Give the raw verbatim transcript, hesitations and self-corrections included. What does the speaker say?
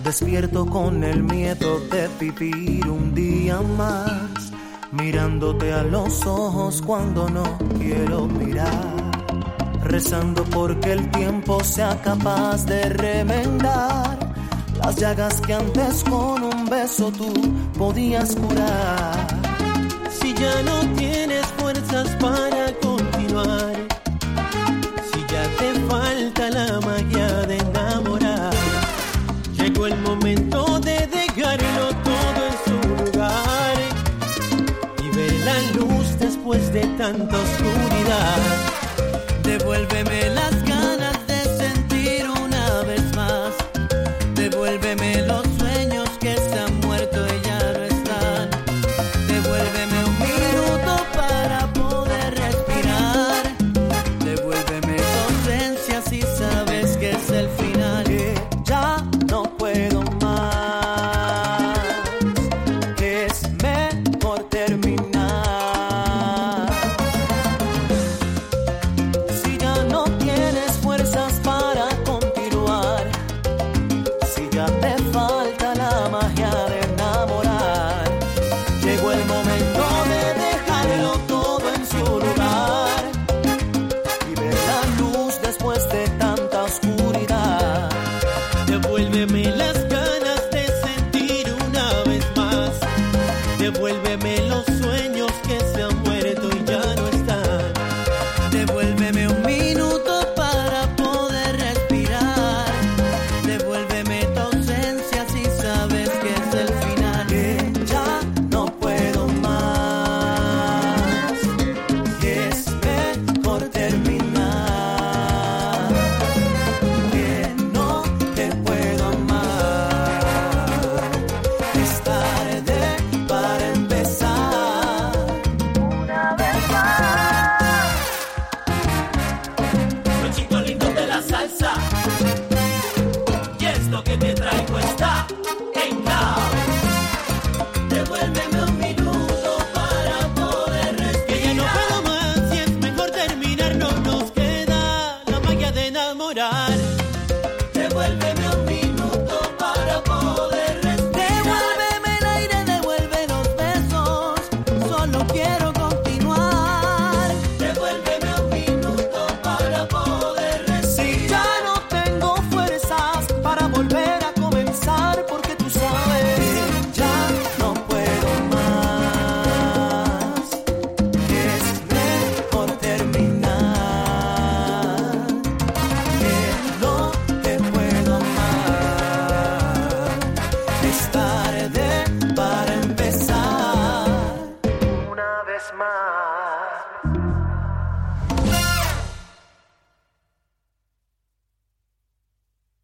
Despierto con el miedo de vivir un día más, mirándote a los ojos cuando no quiero mirar, rezando porque el tiempo sea capaz de remendar las llagas que antes con un beso tú podías curar. Si ya no tienes fuerzas para continuar, si ya te falta la magia de enamorar, llegó el momento de dejarlo todo en su lugar y ver la luz después de tanta oscuridad. Devuélveme las ganas de sentir una vez más. Devuélveme los sueños que se han muerto y ya no están. Devuélveme un minuto para poder respirar. Devuélveme tu ausencia si sabes que es el final. Que ya no puedo más, que es mejor terminar. Si ya no tienes fuerzas para continuar, si ya te falta la magia de enamorar, llegó el momento de dejarlo todo en su lugar y ver la luz después de tanta oscuridad. Devuélveme las ganas de sentir una vez más. Devuélveme los sueños que se han muerto y ya no están. Devuélveme un minuto para poder respirar. Devuélveme tu ausencia si sabes que es el final. Que ya no puedo más, que es mejor terminar. Que no te puedo amar, es tarde para empezar una vez más. Los chicos lindos de la salsa, y esto que te traigo está en caos. Devuélveme un minuto para poder respirar. Que ya no puedo más, y es mejor terminar. No nos queda la magia de enamorar. Devuélveme un minuto para poder respirar. Devuélveme el aire, devuelve los besos. Solo quiero continuar. Devuélveme un minuto para poder Si respirar. ya no tengo fuerzas para volver a comenzar, porque tú sabes que ya no puedo más, que es mejor terminar. Que no te puedo amar, es tarde para empezar una vez más.